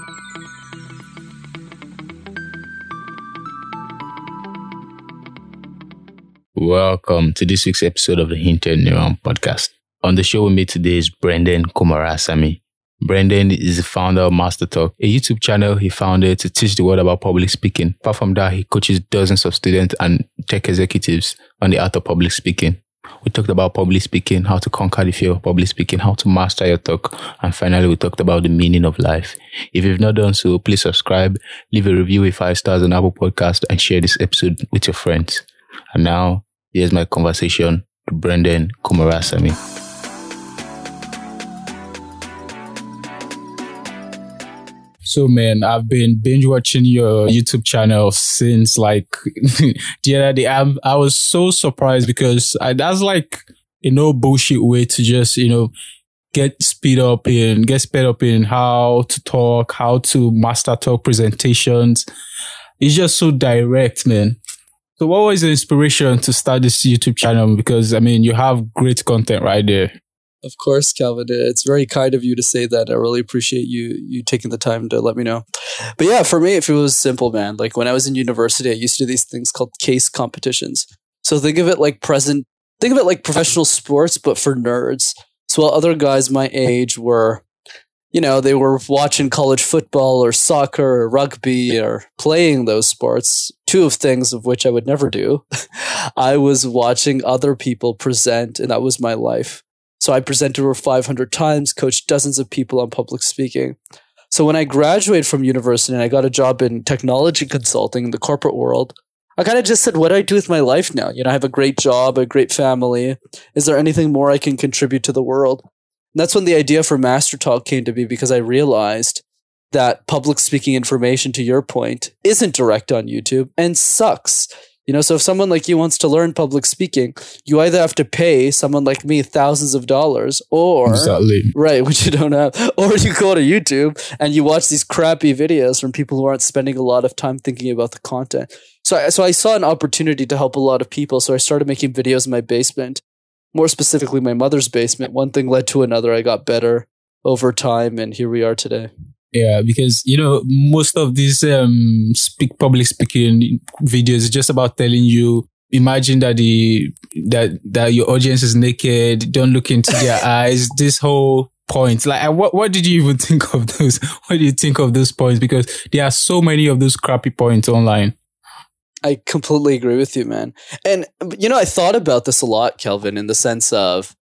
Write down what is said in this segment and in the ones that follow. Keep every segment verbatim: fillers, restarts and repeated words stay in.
Welcome to this week's episode of the Hinted Neuron podcast. On the show with me today is Brendan Kumarasamy. Brendan is the founder of Master Talk, a YouTube channel he founded to teach the world about public speaking. Apart from that, he coaches dozens of students and tech executives on the art of public speaking. We talked about public speaking, how to conquer the fear of public speaking, how to master your talk, and finally we talked about the meaning of life. If you've not done so, please subscribe, leave a review with five stars on Apple Podcast, and share this episode with your friends. And now, here's my conversation with Brendan Kumarasamy. So, man, I've been binge watching your YouTube channel since like the other day. I'm, I was so surprised because I, that's like a no bullshit way to just, you know, get speed up in, get sped up in how to talk, how to master talk presentations. It's just so direct, man. So what was the inspiration to start this YouTube channel? Because, I mean, you have great content right there. Of course, Calvin. It's very kind of you to say that. I really appreciate you you taking the time to let me know. But yeah, for me, if it was simple, man, like when I was in university, I used to do these things called case competitions. So think of it like present, think of it like professional sports, but for nerds. So while other guys my age were, you know, they were watching college football or soccer or rugby or playing those sports, two of things of which I would never do. I was watching other people present, and that was my life. So I presented over five hundred times, coached dozens of people on public speaking. So when I graduated from university and I got a job in technology consulting in the corporate world, I kind of just said, what do I do with my life now? You know, I have a great job, a great family. Is there anything more I can contribute to the world? And that's when the idea for Master Talk came to me, because I realized that public speaking information, to your point, isn't direct on YouTube and sucks. You know, so if someone like you wants to learn public speaking, you either have to pay someone like me thousands of dollars or, exactly. right, which you don't have, or you go to YouTube and you watch these crappy videos from people who aren't spending a lot of time thinking about the content. So I, so I saw an opportunity to help a lot of people. So I started making videos in my basement, more specifically my mother's basement. One thing led to another. I got better over time, and here we are today. Yeah, because, you know, most of these um, speak public speaking videos is just about telling you, imagine that the that that your audience is naked, don't look into their eyes. This whole point, like, what what did you even think of those? What do you think of those points? Because there are so many of those crappy points online. I completely agree with you, man. And, you know, I thought about this a lot, Kelvin, in the sense of,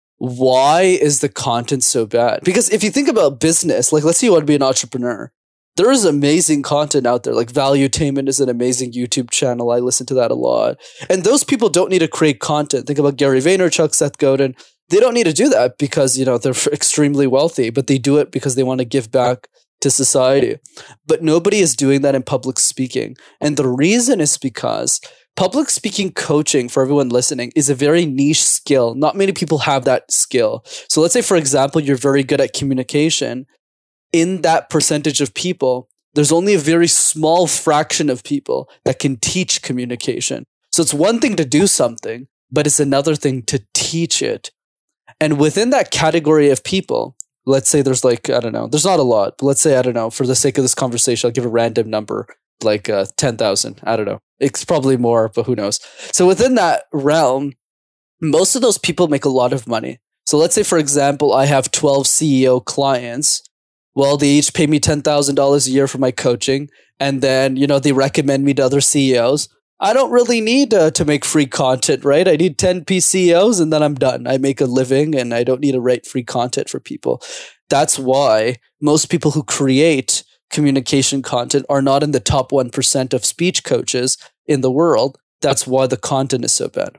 why is the content so bad? Because if you think about business, like let's say you want to be an entrepreneur, there is amazing content out there. Like Valuetainment is an amazing YouTube channel. I listen to that a lot. And those people don't need to create content. Think about Gary Vaynerchuk, Seth Godin. They don't need to do that because, you know, they're extremely wealthy, but they do it because they want to give back to society. But nobody is doing that in public speaking. And the reason is because public speaking coaching, for everyone listening, is a very niche skill. Not many people have that skill. So let's say, for example, you're very good at communication. In that percentage of people, there's only a very small fraction of people that can teach communication. So it's one thing to do something, but it's another thing to teach it. And within that category of people, let's say there's like, I don't know, there's not a lot, but let's say, I don't know, for the sake of this conversation, I'll give a random number, like uh, ten thousand. I don't know. It's probably more, but who knows? So within that realm, most of those people make a lot of money. So let's say, for example, I have twelve C E O clients. Well, they each pay me ten thousand dollars a year for my coaching. And then, you know, they recommend me to other C E Os. I don't really need uh, to make free content, right? I need ten P C E Os and then I'm done. I make a living and I don't need to write free content for people. That's why most people who create communication content are not in the top one percent of speech coaches in the world. That's why the content is so bad.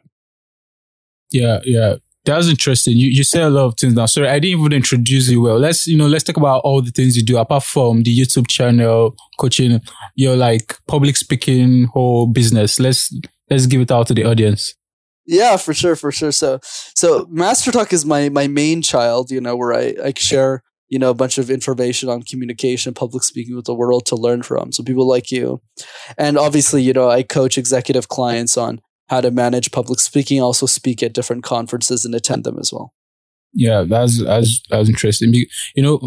Yeah, yeah. That's interesting. You you say a lot of things now. Sorry, I didn't even introduce you well. Let's, you know, let's talk about all the things you do apart from the YouTube channel, coaching, your like public speaking whole business. Let's let's give it out to the audience. Yeah, for sure, for sure. So so Master Talk is my my main child, you know, where I, I share, you know, a bunch of information on communication, public speaking with the world to learn from. So people like you. And obviously, you know, I coach executive clients on how to manage public speaking, also speak at different conferences and attend them as well. Yeah, that's that's that's interesting. You know,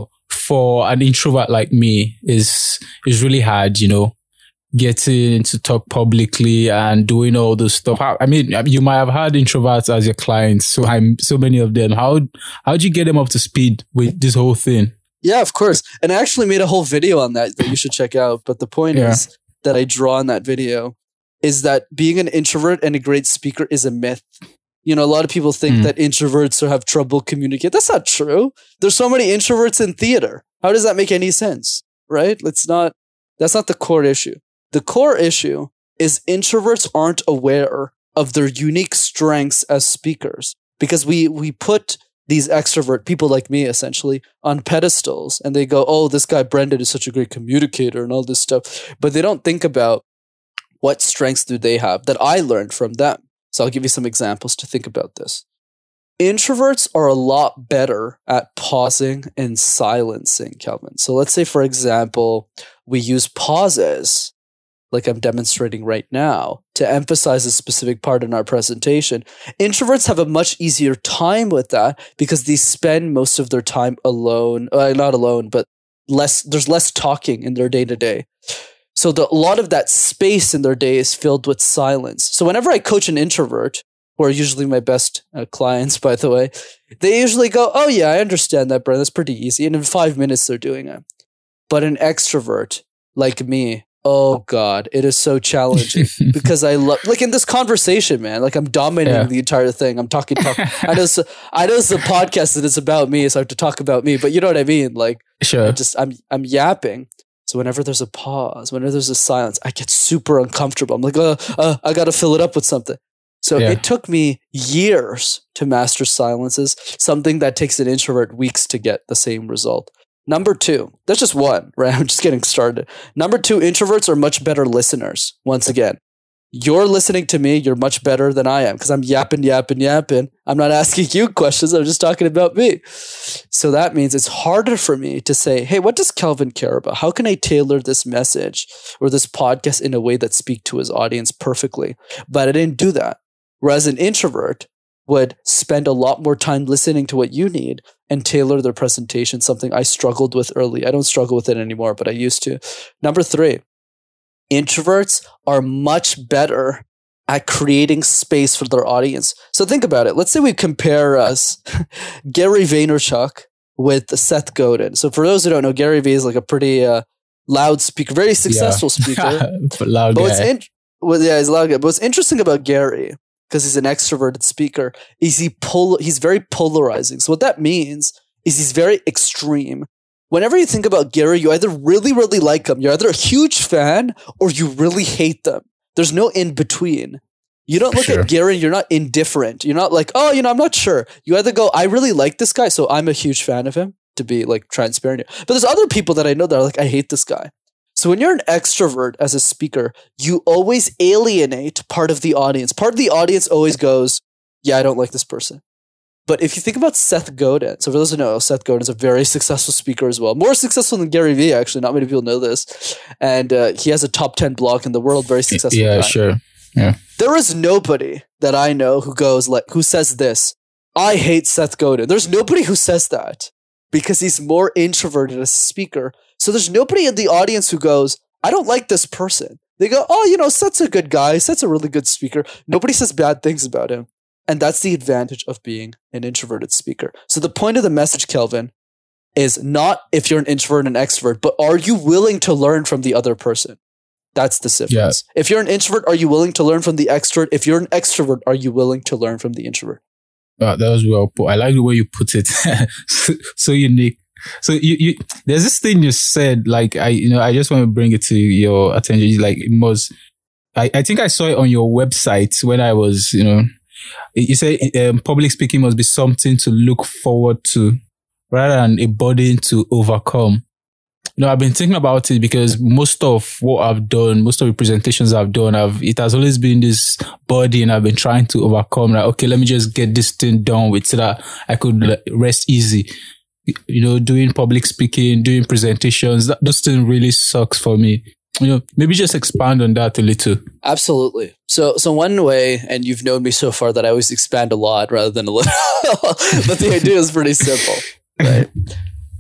for an introvert like me is is really hard, you know, getting to talk publicly and doing all this stuff. How, I mean, you might have had introverts as your clients, so I'm so many of them. How how'd you get them up to speed with this whole thing? Yeah, of course. And I actually made a whole video on that that you should check out. But the point yeah. is that I draw in that video is that being an introvert and a great speaker is a myth. You know, a lot of people think mm. that introverts have trouble communicating. That's not true. There's so many introverts in theater. How does that make any sense? Right? Let's not, that's not the core issue. The core issue is introverts aren't aware of their unique strengths as speakers because we, we put these extrovert people like me essentially on pedestals and they go, oh, this guy Brendan is such a great communicator and all this stuff. But they don't think about what strengths do they have that I learned from them. So I'll give you some examples to think about this. Introverts are a lot better at pausing and silencing, Kelvin. So let's say, for example, we use pauses, like I'm demonstrating right now, to emphasize a specific part in our presentation. Introverts have a much easier time with that because they spend most of their time alone, uh, not alone, but less. There's less talking in their day-to-day. So the, a lot of that space in their day is filled with silence. So whenever I coach an introvert, who are usually my best uh, clients, by the way, they usually go, oh yeah, I understand that, Brent. That's pretty easy. And in five minutes, they're doing it. But an extrovert like me, oh God, it is so challenging because I love, like in this conversation, man, like I'm dominating yeah. the entire thing. I'm talking, talking. I know, so, I know it's a podcast and it's about me, so I have to talk about me, but you know what I mean? Like, sure. I just, I'm, I'm yapping. So whenever there's a pause, whenever there's a silence, I get super uncomfortable. I'm like, uh, uh, I got to fill it up with something. So yeah. it took me years to master silences, something that takes an introvert weeks to get the same result. Number two, that's just one, right? I'm just getting started. Number two, introverts are much better listeners. Once again, you're listening to me, you're much better than I am because I'm yapping, yapping, yapping. I'm not asking you questions. I'm just talking about me. So that means it's harder for me to say, hey, what does Kelvin care about? How can I tailor this message or this podcast in a way that speaks to his audience perfectly? But I didn't do that. Whereas an introvert would spend a lot more time listening to what you need and tailor their presentation, something I struggled with early. I don't struggle with it anymore, but I used to. Number three, introverts are much better at creating space for their audience. So think about it. Let's say we compare us, Gary Vaynerchuk with Seth Godin. So for those who don't know, Gary Vee is like a pretty uh, loud speaker, very successful yeah. speaker. loud but guy. What's in- well, yeah, he's a loud guy. But what's interesting about Gary, because he's an extroverted speaker, is he pol- he's very polarizing. So what that means is he's very extreme. Whenever you think about Gary, you either really, really like him, you're either a huge fan, or you really hate them. There's no in between. You don't look sure. at Gary, you're not indifferent. You're not like, oh, you know, I'm not sure. You either go, I really like this guy, so I'm a huge fan of him, to be like transparent. But there's other people that I know that are like, I hate this guy. So when you're an extrovert as a speaker, you always alienate part of the audience. Part of the audience always goes, yeah, I don't like this person. But if you think about Seth Godin, so for those who know, Seth Godin is a very successful speaker as well. More successful than Gary Vee, actually. Not many people know this. And uh, he has a top ten blog in the world, very successful Yeah, guy. sure. Yeah. There is nobody that I know who goes like, who says this, I hate Seth Godin. There's nobody who says that because he's more introverted as a speaker. So there's nobody in the audience who goes, I don't like this person. They go, oh, you know, Seth's a good guy. Seth's a really good speaker. Nobody says bad things about him. And that's the advantage of being an introverted speaker. So the point of the message, Kelvin, is not if you're an introvert and an extrovert, but are you willing to learn from the other person? That's the difference. Yeah. If you're an introvert, are you willing to learn from the extrovert? If you're an extrovert, are you willing to learn from the introvert? Uh, that was well put. I like the way you put it. so, so unique. So you, you, there's this thing you said, like, I, you know, I just want to bring it to your attention. Like, it was, I, I think I saw it on your website when I was, you know, you say um, public speaking must be something to look forward to rather than a burden to overcome. You know, I've been thinking about it because most of what I've done, most of the presentations I've done, I've, it has always been this burden I've been trying to overcome. Like, okay, let me just get this thing done with so that I could rest easy. You know, doing public speaking, doing presentations, that, those things really sucks for me. You know, maybe just expand on that a little. Absolutely. So, so one way, and you've known me so far that I always expand a lot rather than a little, but the idea is pretty simple, right?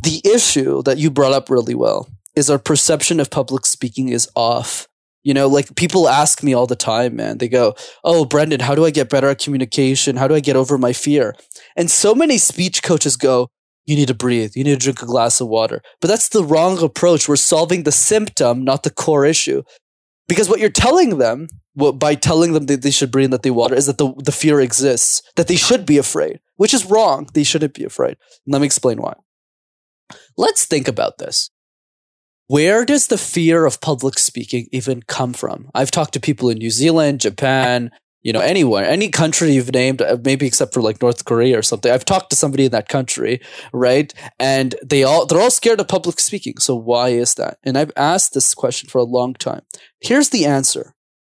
The issue that you brought up really well is our perception of public speaking is off. You know, like people ask me all the time, man. They go, "Oh, Brendan, how do I get better at communication? How do I get over my fear?" And so many speech coaches go, "You need to breathe. You need to drink a glass of water." But that's the wrong approach. We're solving the symptom, not the core issue. Because what you're telling them, what, by telling them that they should breathe and that they water, is that the, the fear exists, that they should be afraid, which is wrong. They shouldn't be afraid. Let me explain why. Let's think about this. Where does the fear of public speaking even come from? I've talked to people in New Zealand, Japan, you know, anywhere, any country you've named, maybe except for like North Korea or something. I've talked to somebody in that country, right? And they all, they're all scared of public speaking. So why is that? And I've asked this question for a long time. Here's the answer.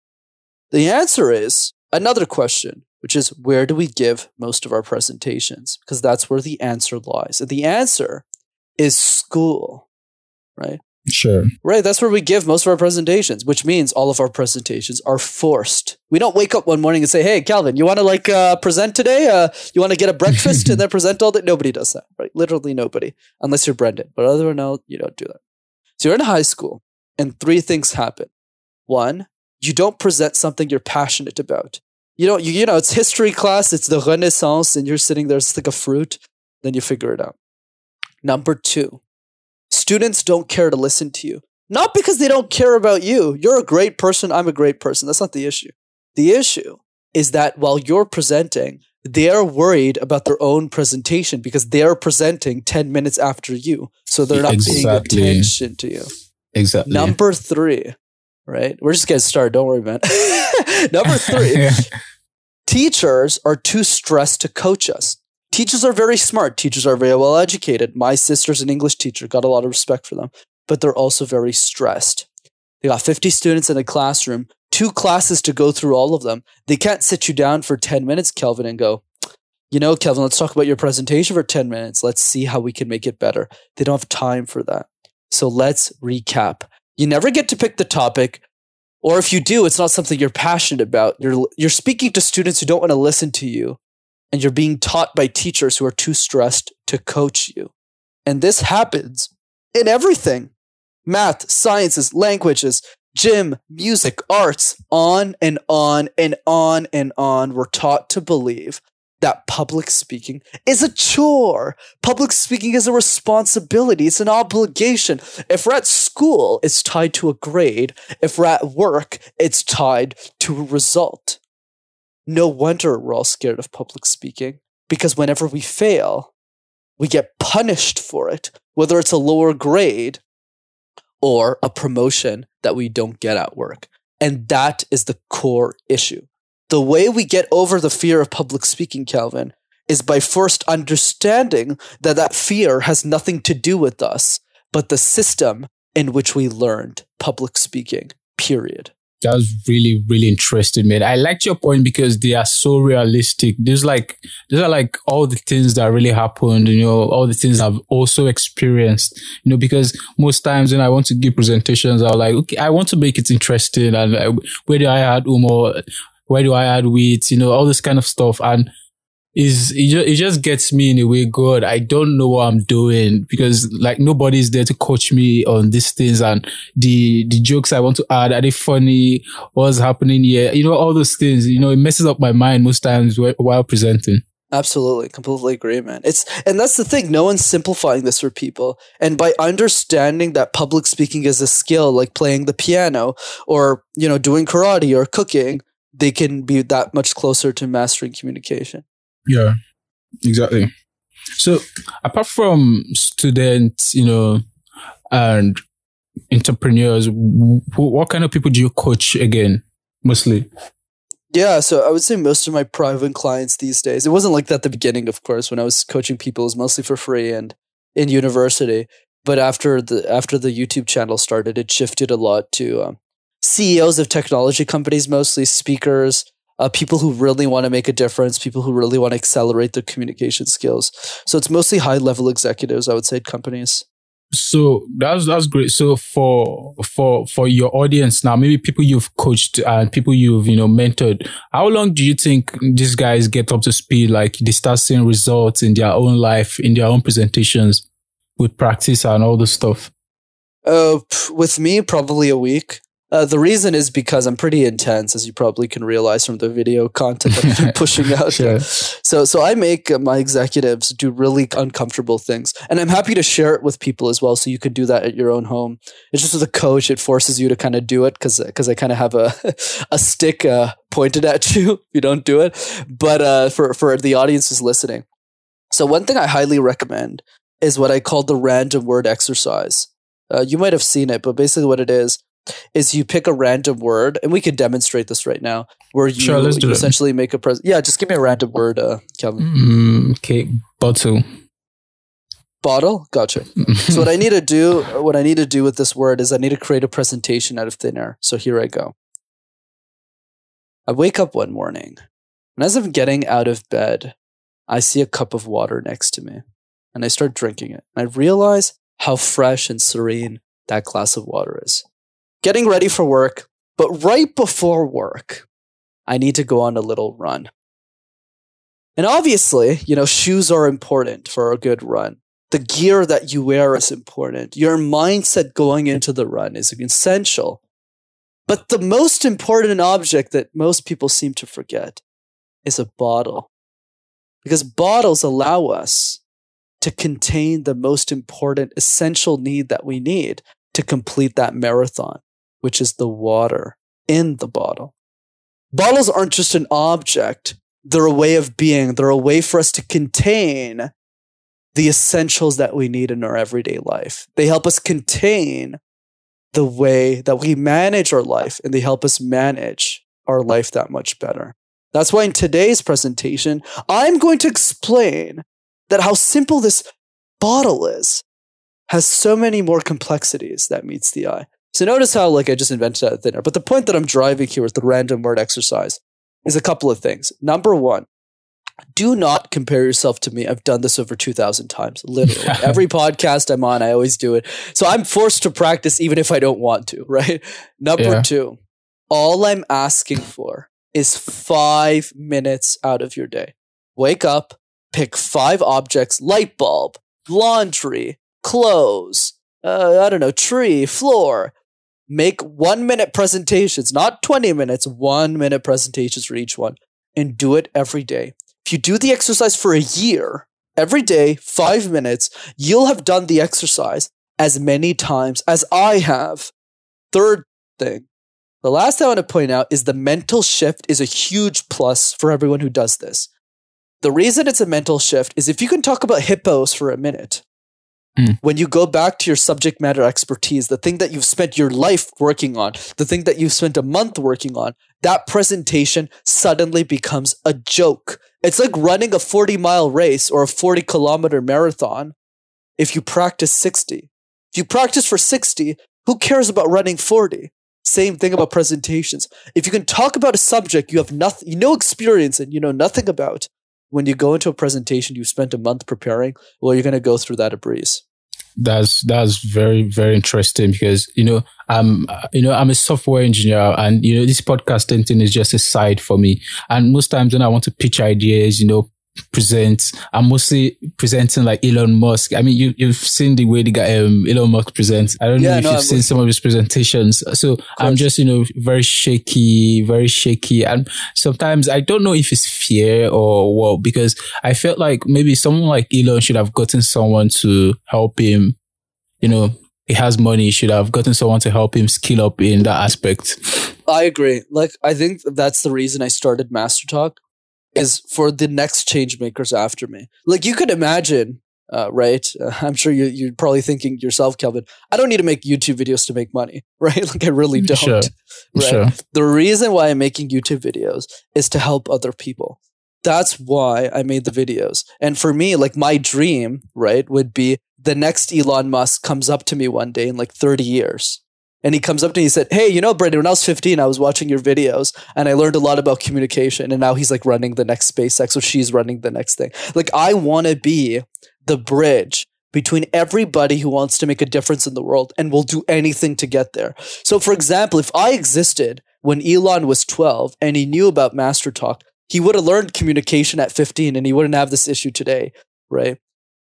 The answer is another question, which is, where do we give most of our presentations? Because that's where the answer lies. And the answer is school, right? Sure. Right. That's where we give most of our presentations, which means all of our presentations are forced. We don't wake up one morning and say, "Hey, Calvin, you want to like uh, present today? Uh, you want to get a breakfast and then present all day?" Nobody does that, right? Literally nobody, unless you're Brendan. But other than that, you don't do that. So you're in high school and three things happen. One, you don't present something you're passionate about. You don't, you, you know, it's history class, it's the Renaissance, and you're sitting there, it's like a fruit. Then you figure it out. Number two, students don't care to listen to you. Not because they don't care about you. You're a great person. I'm a great person. That's not the issue. The issue is that while you're presenting, they're worried about their own presentation because they're presenting ten minutes after you. So they're not exactly. paying attention to you. Exactly. Number three, right? We're just getting started. Don't worry, man. Number three, teachers are too stressed to coach us. Teachers are very smart. Teachers are very well educated. My sister's an English teacher. Got a lot of respect for them. But they're also very stressed. They got fifty students in a classroom, two classes to go through all of them. They can't sit you down for ten minutes, Kelvin, and go, "You know, Kelvin, let's talk about your presentation for ten minutes. Let's see how we can make it better." They don't have time for that. So let's recap. You never get to pick the topic. Or if you do, it's not something you're passionate about. You're, you're speaking to students who don't want to listen to you. And you're being taught by teachers who are too stressed to coach you. And this happens in everything. Math, sciences, languages, gym, music, arts, on and on and on and on. We're taught to believe that public speaking is a chore. Public speaking is a responsibility. It's an obligation. If we're at school, it's tied to a grade. If we're at work, it's tied to a result. No wonder we're all scared of public speaking, because whenever we fail, we get punished for it, whether it's a lower grade or a promotion that we don't get at work. And that is the core issue. The way we get over the fear of public speaking, Calvin, is by first understanding that that fear has nothing to do with us, but the system in which we learned public speaking, period. That was really, really interesting, man. I liked your point because they are so realistic. There's like, these are like all the things that really happened, you know, all the things I've also experienced, you know, because most times when I want to give presentations, I'm like, okay, I want to make it interesting. And uh, where do I add humor? Where do I add wit? You know, all this kind of stuff. And is it, just, it just gets me in a way, God, I don't know what I'm doing because like nobody's there to coach me on these things, and the the jokes I want to add, are they funny? What's happening here? You know, all those things, you know, it messes up my mind most times while presenting. Absolutely. Completely agree, man. It's, and that's the thing. No one's simplifying this for people. And by understanding that public speaking is a skill, like playing the piano or, you know, doing karate or cooking, they can be that much closer to mastering communication. Yeah, exactly. So apart from students, you know, and entrepreneurs, what kind of people do you coach again, mostly? Yeah, so I would say most of my private clients these days, it wasn't like that at the beginning, of course. When I was coaching people, it was mostly for free and in university. But after the after the YouTube channel started, it shifted a lot to um, C E Os of technology companies, mostly speakers, Uh, people who really want to make a difference, people who really want to accelerate their communication skills. So it's mostly high-level executives, I would say, at companies. So that's that's great. So for for for your audience now, maybe people you've coached and people you've you know mentored, how long do you think these guys get up to speed? Like they start seeing results in their own life, in their own presentations? with practice and all this stuff? Uh, with me, probably a week. Uh, the reason is because I'm pretty intense, as you probably can realize from the video content that I'm pushing out. Sure. So, so I make uh, my executives do really uncomfortable things, and I'm happy to share it with people as well. So you could do that at your own home. It's just with a coach; it forces you to kind of do it because because I kind of have a a stick uh, pointed at you if you don't do it. But uh, for for the audience who's listening, so one thing I highly recommend is what I call the random word exercise. Uh, you might have seen it, but basically what it is. is you pick a random word, and we could demonstrate this right now, where you, sure, you essentially make a present. Yeah, just give me a random word, uh, Kelvin. Mm, okay, bottle. Bottle? Gotcha. So what I need to do, what I need to do with this word is I need to create a presentation out of thin air. So here I go. I wake up one morning, and as I'm getting out of bed, I see a cup of water next to me, and I start drinking it. And I realize how fresh and serene that glass of water is. Getting ready for work, but right before work, I need to go on a little run. And obviously, you know, shoes are important for a good run. The gear that you wear is important. Your mindset going into the run is essential. But the most important object that most people seem to forget is a bottle. Because bottles allow us to contain the most important essential need that we need to complete that marathon, which is the water in the bottle. Bottles aren't just an object. They're a way of being. They're a way for us to contain the essentials that we need in our everyday life. They help us contain the way that we manage our life, and they help us manage our life that much better. That's why in today's presentation, I'm going to explain that how simple this bottle is has so many more complexities that meets the eye. So notice how, like, I just invented that thin air. But the point that I'm driving here with the random word exercise is a couple of things. Number one, do not compare yourself to me. I've done this over two thousand times, literally. Every podcast I'm on, I always do it. So I'm forced to practice even if I don't want to, right? Number yeah. two, all I'm asking for is five minutes out of your day. Wake up, pick five objects: light bulb, laundry, clothes, uh, I don't know, tree, floor. Make one minute presentations, not twenty minutes, one minute presentations for each one, and do it every day. If you do the exercise for a year, every day, five minutes, you'll have done the exercise as many times as I have. Third thing, the last thing I want to point out is the mental shift is a huge plus for everyone who does this. The reason it's a mental shift is if you can talk about hippos for a minute, Mm. when you go back to your subject matter expertise, the thing that you've spent your life working on, the thing that you've spent a month working on, that presentation suddenly becomes a joke. It's like running a forty mile race or a forty kilometer marathon if you practice sixty. If you practice for sixty, who cares about running forty? Same thing about presentations. If you can talk about a subject you have nothing, you know experience and you know nothing about, when you go into a presentation you've spent a month preparing, well, you're going to go through that a breeze. That's that's very, very interesting because, you know, I'm, you know, I'm a software engineer and, you know, this podcasting thing is just a side for me. And most times when I want to pitch ideas, you know, present, I'm mostly presenting like Elon Musk. I mean, you, you've seen the way the guy, um, Elon Musk presents. I don't yeah, know if no, you've I'm seen some of his presentations. So I'm just, you know, very shaky, very shaky. And sometimes I don't know if it's fear or what, because I felt like maybe someone like Elon should have gotten someone to help him. You know, he has money, he should have gotten someone to help him skill up in that aspect. I agree. Like, I think that's the reason I started Master Talk. Is for the next change makers after me. Like you could imagine, uh, right? Uh, I'm sure you, you're probably thinking yourself, Kelvin, I don't need to make YouTube videos to make money, right? Like I really don't. Sure. Right? Sure. The reason why I'm making YouTube videos is to help other people. That's why I made the videos. And for me, like my dream, right, would be the next Elon Musk comes up to me one day in like thirty years. And he comes up to me and he said, hey, you know, Brendan, when I was fifteen, I was watching your videos and I learned a lot about communication. And now he's like running the next SpaceX or she's running the next thing. Like I want to be the bridge between everybody who wants to make a difference in the world and will do anything to get there. So for example, if I existed when Elon was twelve and he knew about Master Talk, he would have learned communication at fifteen and he wouldn't have this issue today, right?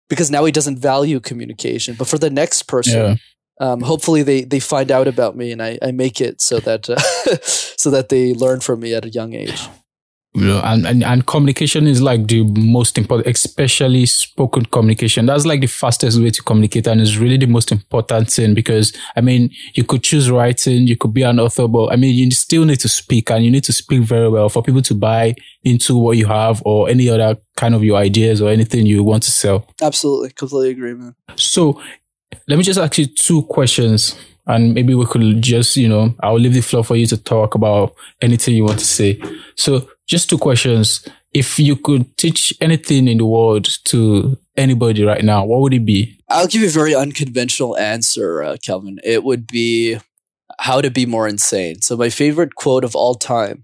because now he doesn't value communication. But for the next person, Yeah. um, hopefully they they find out about me and I, I make it so that uh, so that they learn from me at a young age. You know, and, and, and communication is like the most important, especially spoken communication. That's like the fastest way to communicate, and it's really the most important thing because, I mean, you could choose writing, you could be an author, but I mean, you still need to speak, and you need to speak very well for people to buy into what you have or any other kind of your ideas or anything you want to sell. Absolutely. Completely agree, man. So let me just ask you two questions, and maybe we could just, you know, I'll leave the floor for you to talk about anything you want to say. So just two questions. If you could teach anything in the world to anybody right now, what would it be? I'll give you a very unconventional answer, uh, Kelvin. It would be how to be more insane. So my favorite quote of all time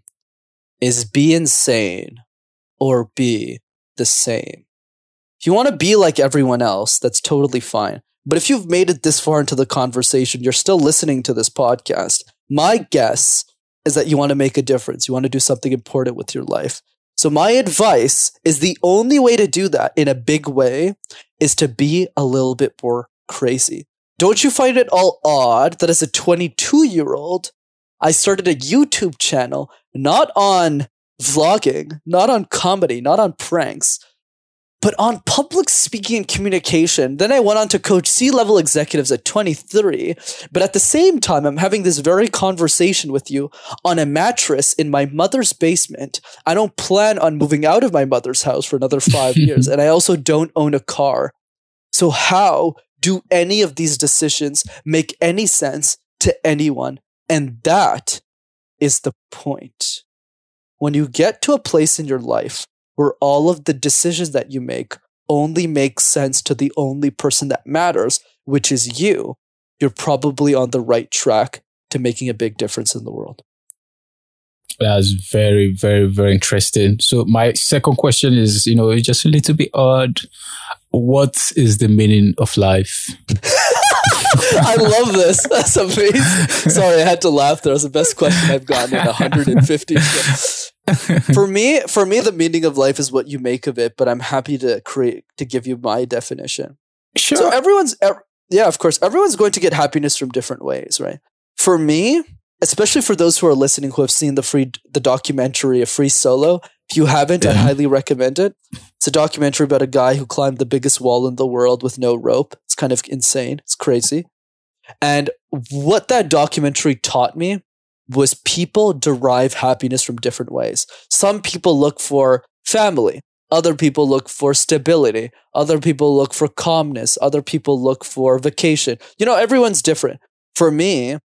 is be insane or be the same. If you want to be like everyone else, that's totally fine. But if you've made it this far into the conversation, you're still listening to this podcast, my guess is that you want to make a difference. You want to do something important with your life. So my advice is the only way to do that in a big way is to be a little bit more crazy. Don't you find it all odd that as a twenty-two-year-old, I started a YouTube channel, not on vlogging, not on comedy, not on pranks, but on public speaking and communication. Then I went on to coach C-level executives at twenty-three. But at the same time, I'm having this very conversation with you on a mattress in my mother's basement. I don't plan on moving out of my mother's house for another five years. And I also don't own a car. So how do any of these decisions make any sense to anyone? And that is the point. When you get to a place in your life where all of the decisions that you make only make sense to the only person that matters, which is you, you're probably on the right track to making a big difference in the world. That's very, very, very interesting. So my second question is, you know, it's just a little bit odd. What is the meaning of life? I love this. That's amazing. Sorry, I had to laugh. That was the best question I've gotten in one hundred fifty shows. For me, for me, the meaning of life is what you make of it, but I'm happy to create, to give you my definition. Sure. So everyone's, yeah, of course, everyone's going to get happiness from different ways, right? For me, especially for those who are listening who have seen the free, the documentary, A Free Solo, if you haven't, yeah. I highly recommend it. It's a documentary about a guy who climbed the biggest wall in the world with no rope. It's kind of insane. It's crazy. And what that documentary taught me was people derive happiness from different ways. Some people look for family. Other people look for stability. Other people look for calmness. Other people look for vacation. You know, everyone's different. For me,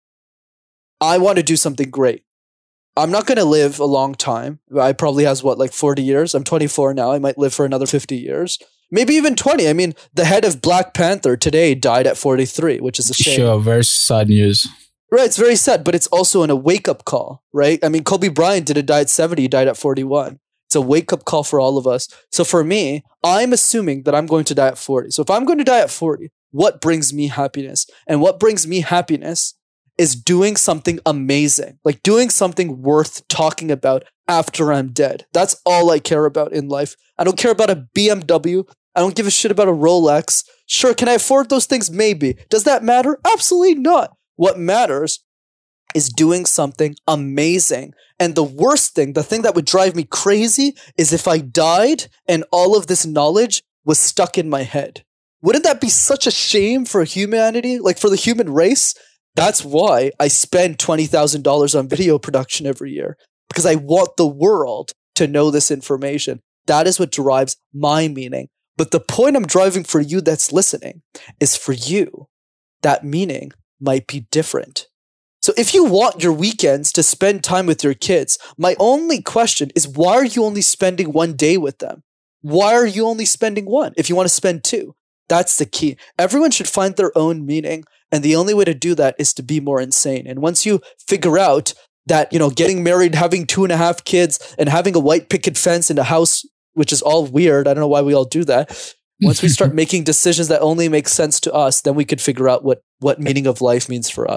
I want to do something great. I'm not going to live a long time. I probably has what, like forty years? I'm twenty-four now. I might live for another fifty years. Maybe even twenty. I mean, the head of Black Panther today died at forty-three, which is a shame. Sure, very sad news. Right, it's very sad, but it's also an, a wake-up call, right? I mean, Kobe Bryant didn't die at seventy, he died at forty-one. It's a wake-up call for all of us. So for me, I'm assuming that I'm going to die at forty. So if I'm going to die at forty, what brings me happiness? And what brings me happiness is doing something amazing, like doing something worth talking about after I'm dead. That's all I care about in life. I don't care about a B M W. I don't give a shit about a Rolex. Sure, can I afford those things? Maybe. Does that matter? Absolutely not. What matters is doing something amazing. And the worst thing, the thing that would drive me crazy is if I died and all of this knowledge was stuck in my head. Wouldn't that be such a shame for humanity, like for the human race? That's why I spend twenty thousand dollars on video production every year, because I want the world to know this information. That is what drives my meaning. But the point I'm driving for you that's listening is for you, that meaning might be different. So if you want your weekends to spend time with your kids, my only question is, why are you only spending one day with them? Why are you only spending one if you want to spend two? That's the key. Everyone should find their own meaning. And the only way to do that is to be more insane. And once you figure out that, you know, getting married, having two and a half kids, and having a white picket fence in a house, which is all weird. I don't know why we all do that. Once we start making decisions that only make sense to us, then we could figure out what, what meaning of life means for us.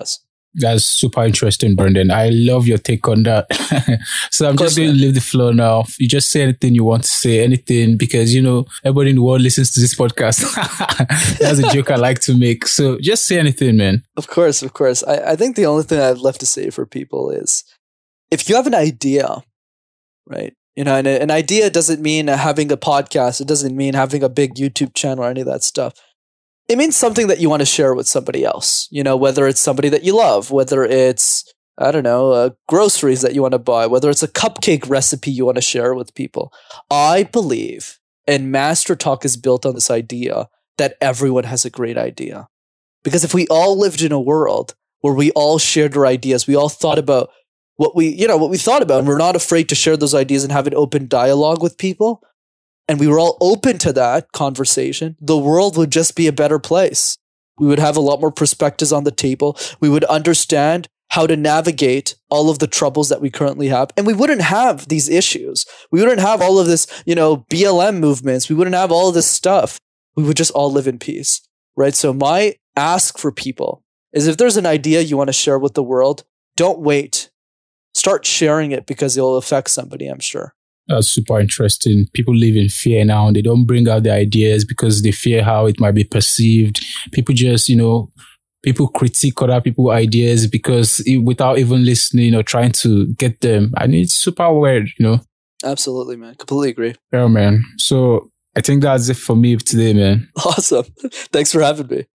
That's super interesting, Brendan. I love your take on that. So I'm just going to leave the floor now. You just say anything you want to say, anything, because, you know, everybody in the world listens to this podcast. That's a joke I like to make. So just say anything, man. Of course, of course. I, I think the only thing I've left to say for people is if you have an idea, right? You know, and a, an idea doesn't mean having a podcast. It doesn't mean having a big YouTube channel or any of that stuff. It means something that you want to share with somebody else, you know, whether it's somebody that you love, whether it's, I don't know, uh, groceries that you want to buy, whether it's a cupcake recipe you want to share with people. I believe, and Master Talk is built on this idea that everyone has a great idea. Because if we all lived in a world where we all shared our ideas, we all thought about what we, you know, what we thought about, and we're not afraid to share those ideas and have an open dialogue with people, and we were all open to that conversation, the world would just be a better place. We would have a lot more perspectives on the table. We would understand how to navigate all of the troubles that we currently have. And we wouldn't have these issues. We wouldn't have all of this, you know, B L M movements. We wouldn't have all of this stuff. We would just all live in peace, right? So my ask for people is if there's an idea you want to share with the world, don't wait. Start sharing it because it'll affect somebody, I'm sure. That's super interesting. People live in fear now. They don't bring out the ideas because they fear how it might be perceived. People just, you know, people critique other people's ideas because it, without even listening or trying to get them. I mean, it's super weird, you know. Absolutely, man. Completely agree. Yeah, man. So I think that's it for me today, man. Awesome. Thanks for having me.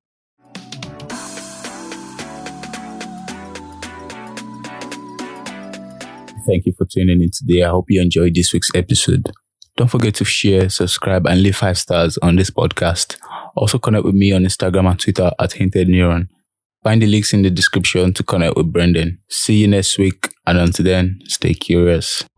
Thank you for tuning in today. I hope you enjoyed this week's episode. Don't forget to share, subscribe, and leave five stars on this podcast. Also connect with me on Instagram and Twitter at Hinted Neuron. Find the links in the description to connect with Brendan. See you next week, and until then, stay curious.